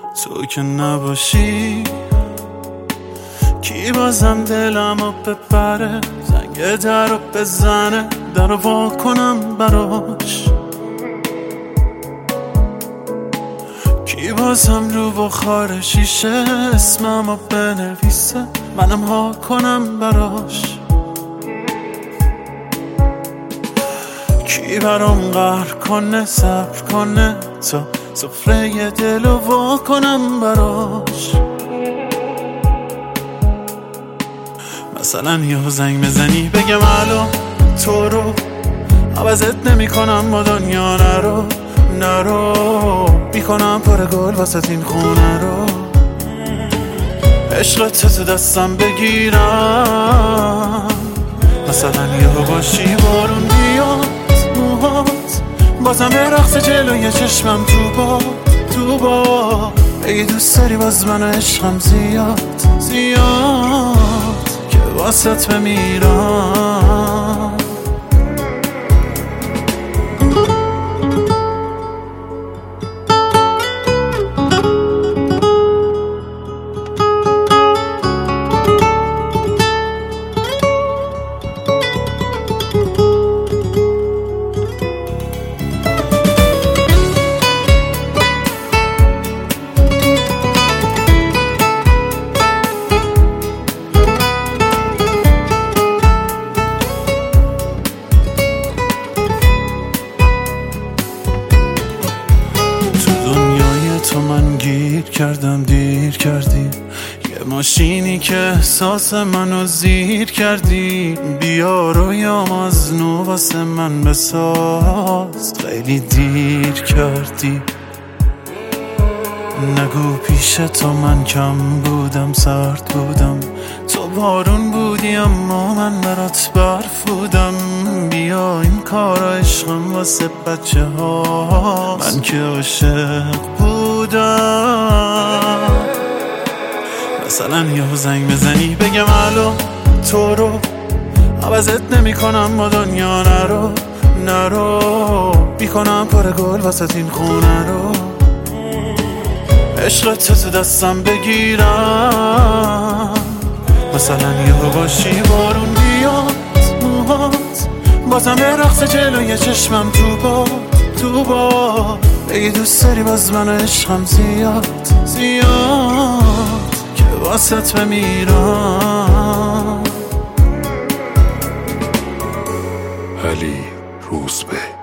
تو که نباشی کی بازم دلمو ببره، زنگ در رو بزنه، در رو وا کنم براش. کی بازم رو بخار شیشه اسممو بنویسه، منم ها کنم براش. کی برام قهر کنه، صبر کنه تا سفره دلو وا کنم براش. مثلا یه زنگ بزنی بگم الو، تو رو عوضت نمی کنم با دنیا، نرو میکنم پر گل واسه این خونه رو. عشقت تو دستم بگیرم، مثلا یه باشی بارون بیاد موهات، بازم به رقص جلوی چشمم تو با اگه دوست داری باز من عشقم زیاد که واسط بمیرم. تو من گیر کردم، دیر کردی، یه ماشینی که احساس منو زیر کردی. بیا رویام از نو واسه من بساز، خیلی دیر کردی. نگو پیش تو من کم بودم، سرد بودم، تو بارون بودی اما من برات برف بودم. بیا این کارا عشقم واسه بچه ها، من که عاشق بودم. مثلا یه زنگ بزنی بگم الو، تو رو عوضت نمی کنم با دنیا، نرو میکنم پر گل واسه این خونه رو. عشقت تو دستم بگیرم، مثلا یه باشی بارون بیاد موهات، بازم به رقص جلوی چشمم تو با اگه دوست داری باز من عشقم زیاد که واسط بمیرم. علی روزبه.